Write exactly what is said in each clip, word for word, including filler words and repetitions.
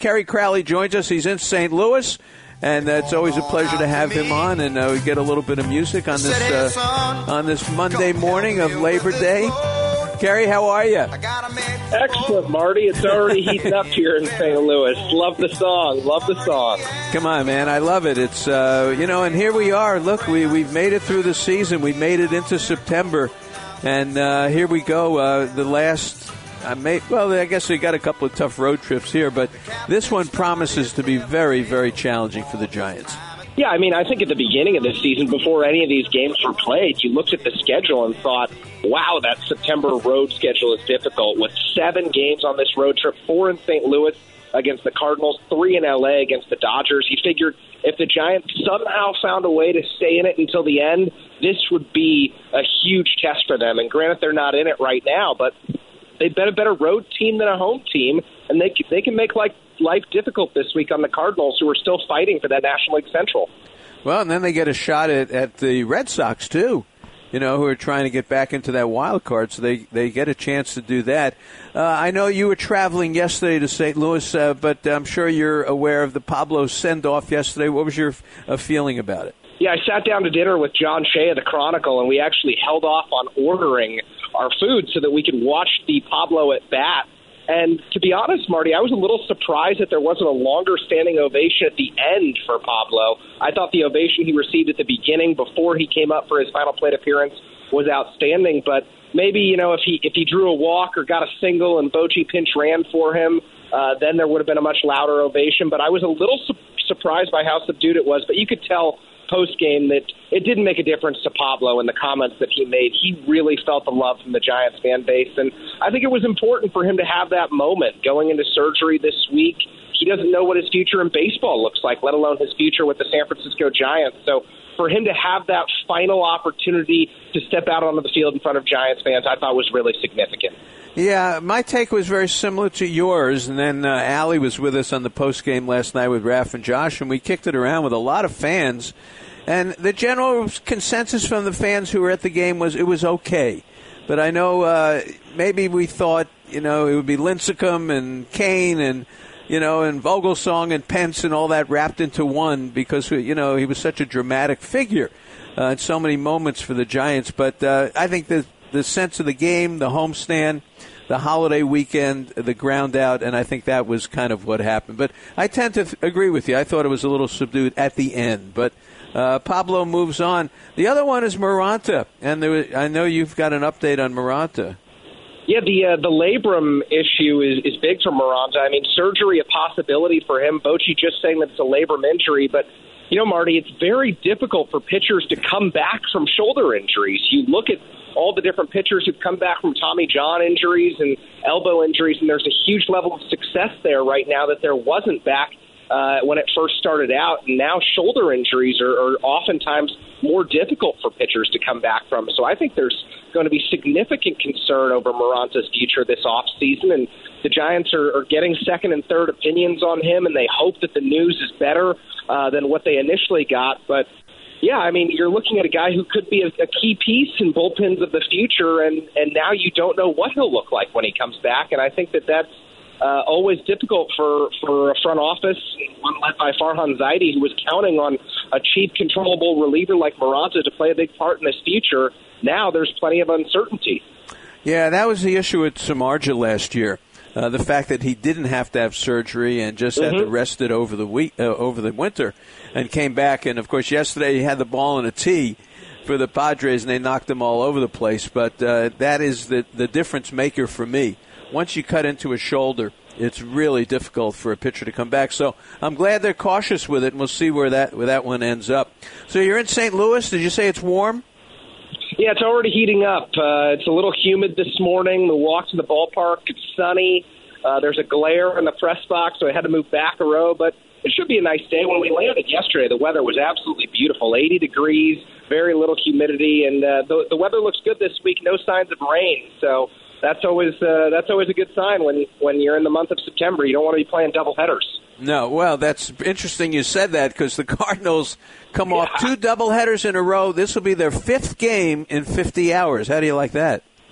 Kerry Crowley joins us. He's in Saint Louis, and uh, it's always a pleasure to have him on, and uh, we get a little bit of music on this uh, on this Monday morning of Labor Day. Kerry, how are you? Excellent, Marty. It's already heating up here in Saint Louis. Love the song. Love the song. Come on, man. I love it. It's, uh, you know, and here we are. Look, we, we've made it through the season. We made it into September. And uh, here we go. Uh, the last, I may, well, I guess we got a couple of tough road trips here, but this one promises to be very, very challenging for the Giants. Yeah, I mean, I think at the beginning of the season, before any of these games were played, you looked at the schedule and thought, wow, that September road schedule is difficult, with seven games on this road trip, four in Saint Louis against the Cardinals, three in L A against the Dodgers. You figured if the Giants somehow found a way to stay in it until the end, this would be a huge test for them. And granted, they're not in it right now, but they've been a better road team than a home team, and they they can make like life difficult this week on the Cardinals, who are still fighting for that National League Central. Well, and then they get a shot at, at the Red Sox, too, you know, who are trying to get back into that wild card, so they, they get a chance to do that. Uh, I know you were traveling yesterday to Saint Louis, uh, but I'm sure you're aware of the Pablo send-off yesterday. What was your uh, feeling about it? Yeah, I sat down to dinner with John Shea of the Chronicle, and we actually held off on ordering our food so that we could watch the Pablo at bat. And to be honest, Marty, I was a little surprised that there wasn't a longer standing ovation at the end for Pablo. I thought the ovation he received at the beginning before he came up for his final plate appearance was outstanding. But maybe, you know, if he if he drew a walk or got a single and Bochy pinch ran for him, uh, then there would have been a much louder ovation. But I was a little su- surprised by how subdued it was. But you could tell post-game that it didn't make a difference to Pablo in the comments that he made. He really felt the love from the Giants fan base, and I think it was important for him to have that moment going into surgery this week. He doesn't know what his future in baseball looks like, let alone his future with the San Francisco Giants. So for him to have that final opportunity to step out onto the field in front of Giants fans, I thought was really significant. Yeah, my take was very similar to yours, and then uh, Allie was with us on the post-game last night with Raph and Josh, and we kicked it around with a lot of fans. And the general consensus from the fans who were at the game was it was okay. But I know uh, maybe we thought, you know, it would be Lincecum and Kane and, you know, and Vogelsong and Pence and all that wrapped into one because, you know, he was such a dramatic figure uh, in so many moments for the Giants. But uh, I think the, the sense of the game, the homestand, the holiday weekend, the ground out, and I think that was kind of what happened. But I tend to th- agree with you. I thought it was a little subdued at the end. But Uh, Pablo moves on. The other one is Maranta, and there was, I know you've got an update on Maranta. Yeah, the uh, the labrum issue is, is big for Maranta. I mean, surgery a possibility for him. Bochy just saying that it's a labrum injury, but you know, Marty, it's very difficult for pitchers to come back from shoulder injuries. You look at all the different pitchers who've come back from Tommy John injuries and elbow injuries, and there's a huge level of success there right now that there wasn't back Uh, when it first started out. And now shoulder injuries are, are oftentimes more difficult for pitchers to come back from. So I think there's going to be significant concern over Maranta's future this offseason. And the Giants are, are getting second and third opinions on him, and they hope that the news is better uh, than what they initially got. But, yeah, I mean, you're looking at a guy who could be a, a key piece in bullpens of the future, and, and now you don't know what he'll look like when he comes back. And I think that that's Uh, always difficult for, for a front office, one led by Farhan Zaidi, who was counting on a cheap, controllable reliever like Maranta to play a big part in his future. Now there's plenty of uncertainty. Yeah, that was the issue with Samardzija last year. Uh, the fact that he didn't have to have surgery and just mm-hmm. had to rest it over the week, uh, over the winter, and came back. And of course, yesterday he had the ball in a tee for the Padres, and they knocked him all over the place. But uh, that is the the difference maker for me. Once you cut into a shoulder, it's really difficult for a pitcher to come back. So I'm glad they're cautious with it, and we'll see where that where that one ends up. So you're in Saint Louis. Did you say it's warm? Yeah, it's already heating up. Uh, it's a little humid this morning. The walk to the ballpark, it's sunny. Uh, there's a glare in the press box, so I had to move back a row. But it should be a nice day. When we landed yesterday, the weather was absolutely beautiful, eighty degrees, very little humidity, and uh, the, the weather looks good this week, no signs of rain. So that's always uh, that's always a good sign when, when you're in the month of September. You don't want to be playing double headers. No, well, that's interesting you said that because the Cardinals come yeah. off two doubleheaders in a row. This will be their fifth game in fifty hours. How do you like that?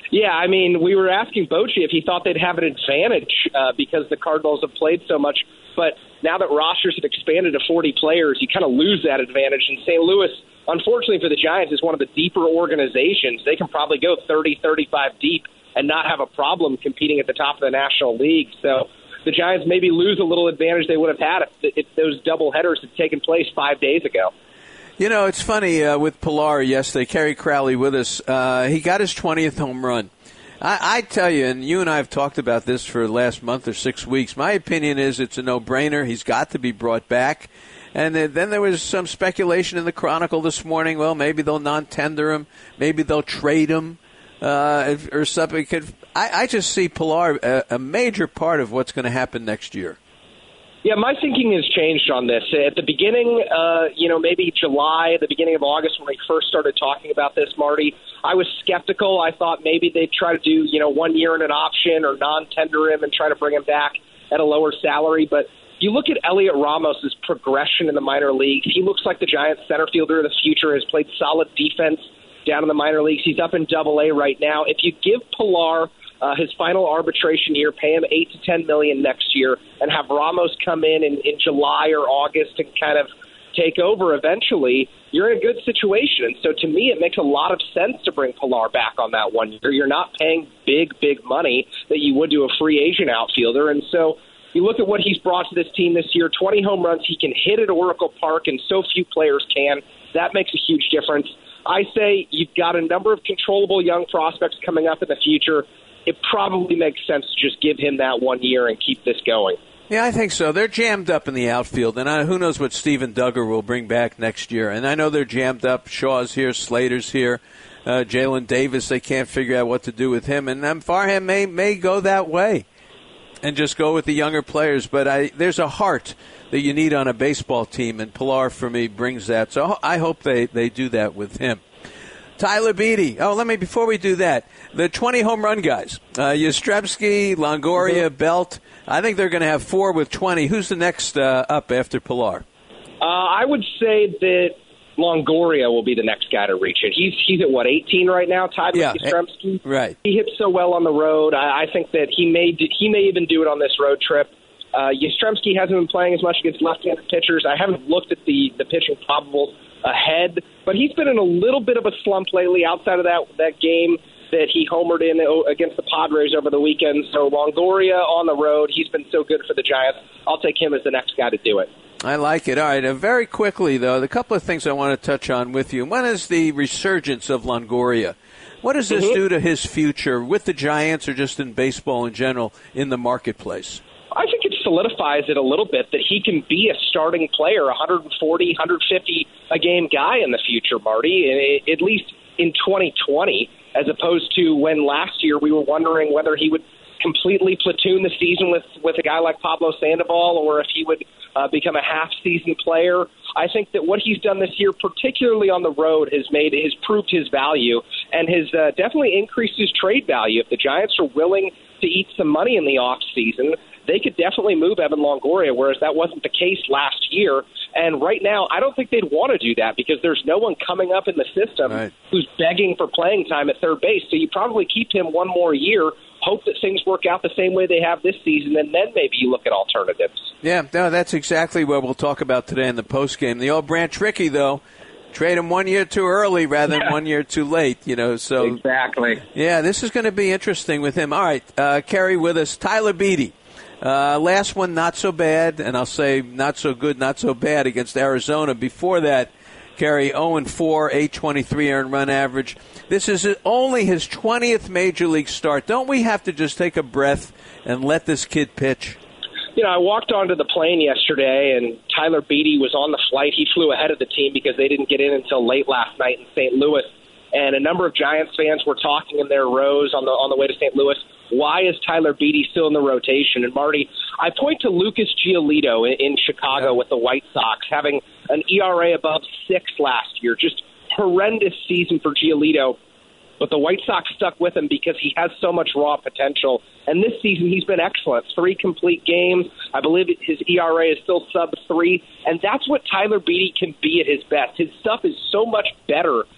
Yeah, I mean, we were asking Bochy if he thought they'd have an advantage uh, because the Cardinals have played so much. But now that rosters have expanded to forty players, you kind of lose that advantage. And Saint Louis, unfortunately for the Giants, is one of the deeper organizations. They can probably go thirty, thirty-five deep and not have a problem competing at the top of the National League. So the Giants maybe lose a little advantage they would have had if, if those double headers had taken place five days ago. You know, it's funny uh, with Pilar yesterday, Kerry Crowley with us. Uh, he got his twentieth home run. I, I tell you, and you and I have talked about this for the last month or six weeks, my opinion is it's a no-brainer. He's got to be brought back. And then there was some speculation in the Chronicle this morning, well, maybe they'll non-tender him, maybe they'll trade him uh, or something. I, I just see Pilar a, a major part of what's going to happen next year. Yeah, my thinking has changed on this. At the beginning, uh, you know, maybe July, at the beginning of August, when we first started talking about this, Marty, I was skeptical. I thought maybe they'd try to do, you know, one year in an option or non-tender him and try to bring him back at a lower salary. But you look at Elliot Ramos' progression in the minor leagues. He looks like the Giants center fielder of the future, has played solid defense down in the minor leagues. He's up in double A right now. If you give Pilar Uh, his final arbitration year, pay him eight to ten million next year, and have Ramos come in, in in July or August and kind of take over eventually, you're in a good situation. And so to me, it makes a lot of sense to bring Pilar back on that one year. You're not paying big, big money that you would to a free agent outfielder. And so you look at what he's brought to this team this year, twenty home runs. He can hit at Oracle Park, and so few players can. That makes a huge difference. I say you've got a number of controllable young prospects coming up in the future. It probably makes sense to just give him that one year and keep this going. Yeah, I think so. They're jammed up in the outfield, and I, who knows what Steven Duggar will bring back next year. And I know they're jammed up. Shaw's here, Slater's here, uh, Jalen Davis, they can't figure out what to do with him. And um, Farham may, may go that way and just go with the younger players. But I, there's a heart that you need on a baseball team, and Pilar, for me, brings that. So I hope they, they do that with him. Tyler Beede. Oh, let me, before we do that, the twenty home run guys, uh, Yastrzemski, Longoria, mm-hmm. Belt, I think they're going to have four with twenty. Who's the next uh, up after Pilar? Uh, I would say that Longoria will be the next guy to reach it. He's he's at, what, eighteen right now, tied with yeah, Yastrzemski? Right. He hits so well on the road. I, I think that he may, he may even do it on this road trip. Uh, Yastrzemski hasn't been playing as much against left-handed pitchers. I haven't looked at the, the pitching probables ahead, but he's been in a little bit of a slump lately outside of that that game that he homered in against the Padres over the weekend. So Longoria on the road, he's been so good for the Giants. I'll take him as the next guy to do it. I like it. All right, uh, very quickly, though, the couple of things I want to touch on with you. One is the resurgence of Longoria. What does this mm-hmm. do to his future with the Giants or just in baseball in general in the marketplace? I think it solidifies it a little bit that he can be a starting player, one forty, one fifty a game guy in the future, Marty, at least in twenty twenty, as opposed to when last year we were wondering whether he would completely platoon the season with, with a guy like Pablo Sandoval or if he would uh, become a half-season player. I think that what he's done this year, particularly on the road, has made has proved his value and has uh, definitely increased his trade value. If the Giants are willing to eat some money in the off season, they could definitely move Evan Longoria, whereas that wasn't the case last year. And right now, I don't think they'd want to do that because there's no one coming up in the system right. who's begging for playing time at third base. So you probably keep him one more year, hope that things work out the same way they have this season, and then maybe you look at alternatives. Yeah, no, that's exactly what we'll talk about today in the postgame. The old Branch Rickey, though, trade him one year too early rather than yeah. one year too late, you know. So exactly. Yeah, this is going to be interesting with him. All right, uh, Kerry with us, Tyler Beede. Uh, last one, not so bad, and I'll say not so good, not so bad against Arizona. Before that, Kerry, oh and four, eight twenty-three earned run average. This is only his twentieth Major League start. Don't we have to just take a breath and let this kid pitch? You know, I walked onto the plane yesterday, and Tyler Beede was on the flight. He flew ahead of the team because they didn't get in until late last night in Saint Louis. And a number of Giants fans were talking in their rows on the on the way to Saint Louis. Why is Tyler Beede still in the rotation? And, Marty, I point to Lucas Giolito in, in Chicago with the White Sox, having an E R A above six last year. Just horrendous season for Giolito. But the White Sox stuck with him because he has so much raw potential. And this season he's been excellent. Three complete games. I believe his E R A is still sub three. And that's what Tyler Beede can be at his best. His stuff is so much better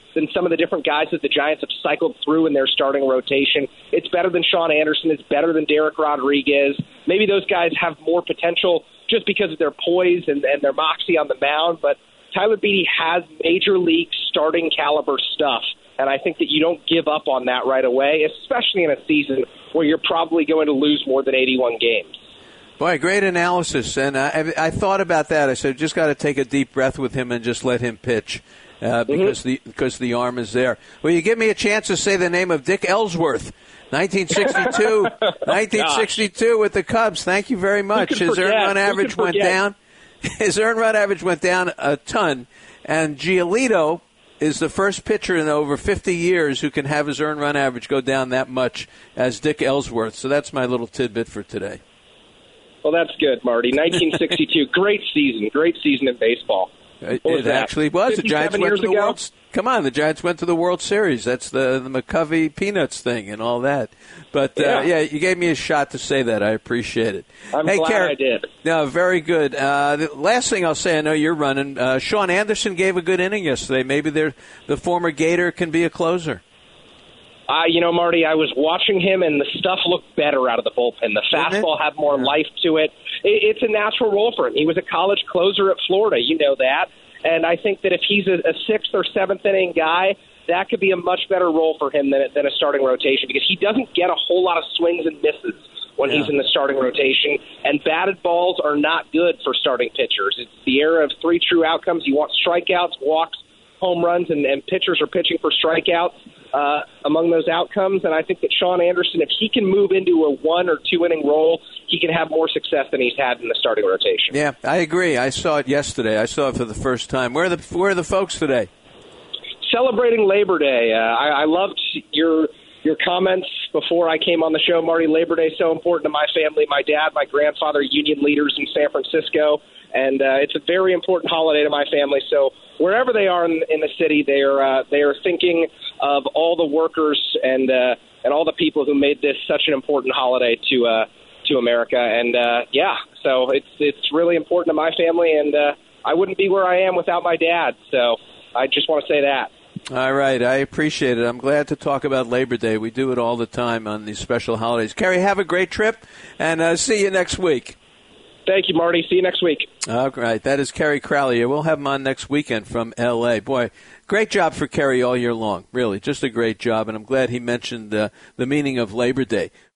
than some of the different guys that the Giants have cycled through in their starting rotation. It's better than Sean Anderson. It's better than Derek Rodriguez. Maybe those guys have more potential just because of their poise and, and their moxie on the mound, but Tyler Beede has major league starting caliber stuff, and I think that you don't give up on that right away, especially in a season where you're probably going to lose more than eighty-one games. Boy, great analysis, and I, I thought about that. I said, just got to take a deep breath with him and just let him pitch uh, because mm-hmm. the because the arm is there. Will you give me a chance to say the name of Dick Ellsworth, nineteen sixty-two, nineteen sixty-two with the Cubs? Thank you very much. His forget? earned run average went down. His earned run average went down a ton, and Giolito is the first pitcher in over fifty years who can have his earned run average go down that much as Dick Ellsworth. So that's my little tidbit for today. Well, that's good, Marty. nineteen sixty-two, great season, great season in baseball. It, it actually was. The Giants went to the ago? World. Come on, the Giants went to the World Series. That's the the McCovey Peanuts thing and all that. But uh, yeah. yeah, you gave me a shot to say that. I appreciate it. I'm hey, glad Car- I did. No, very good. Uh, the last thing I'll say, I know you're running. Uh, Sean Anderson gave a good inning yesterday. Maybe the former Gator can be a closer. Uh, you know, Marty, I was watching him, and the stuff looked better out of the bullpen. The fastball had more life to it. it. It's a natural role for him. He was a college closer at Florida. You know that. And I think that if he's a, a sixth or seventh inning guy, that could be a much better role for him than, than a starting rotation because he doesn't get a whole lot of swings and misses when yeah. he's in the starting rotation. And batted balls are not good for starting pitchers. It's the era of three true outcomes. You want strikeouts, walks, home runs, and, and pitchers are pitching for strikeouts uh, among those outcomes. And I think that Sean Anderson, if he can move into a one or two inning role, he can have more success than he's had in the starting rotation. Yeah, I agree. I saw it yesterday. I saw it for the first time. Where are the where are the folks today? Celebrating Labor Day. Uh, I, I loved your your comments before I came on the show, Marty. Labor Day is so important to my family. My dad, my grandfather, union leaders in San Francisco, and uh, it's a very important holiday to my family. So wherever they are in, in the city, they are uh, they are thinking of all the workers and uh, and all the people who made this such an important holiday to uh, to America. And uh, yeah, so it's it's really important to my family, and uh, I wouldn't be where I am without my dad. So I just want to say that. All right. I appreciate it. I'm glad to talk about Labor Day. We do it all the time on these special holidays. Kerry, have a great trip, and uh, see you next week. Thank you, Marty. See you next week. All right. That is Kerry Crowley. We'll have him on next weekend from L A. Boy, great job for Kerry all year long. Really, just a great job, and I'm glad he mentioned uh, the meaning of Labor Day.